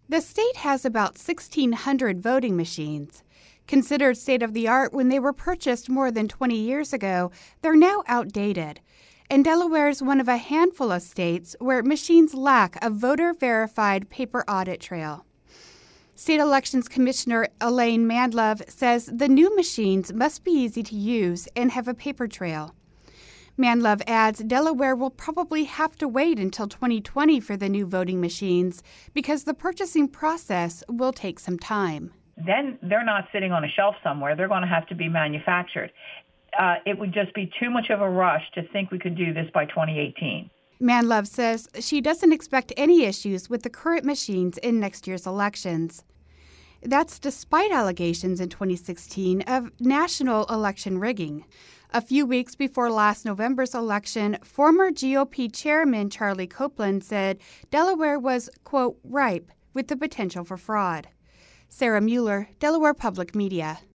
The state has about 1,600 voting machines. Considered state-of-the-art when they were purchased more than 20 years ago, they're now outdated. And Delaware is one of a handful of states where machines lack a voter-verified paper audit trail. State Elections Commissioner Elaine Manlove says the new machines must be easy to use and have a paper trail. Manlove adds Delaware will probably have to wait until 2020 for the new voting machines because the purchasing process will take some time. Then they're not sitting on a shelf somewhere. They're going to have to be manufactured. It would just be too much of a rush to think we could do this by 2018. Manlove says she doesn't expect any issues with the current machines in next year's elections. That's despite allegations in 2016 of national election rigging. A few weeks before last November's election, former GOP chairman Charlie Copeland said Delaware was, quote, ripe with the potential for fraud. Sarah Mueller, Delaware Public Media.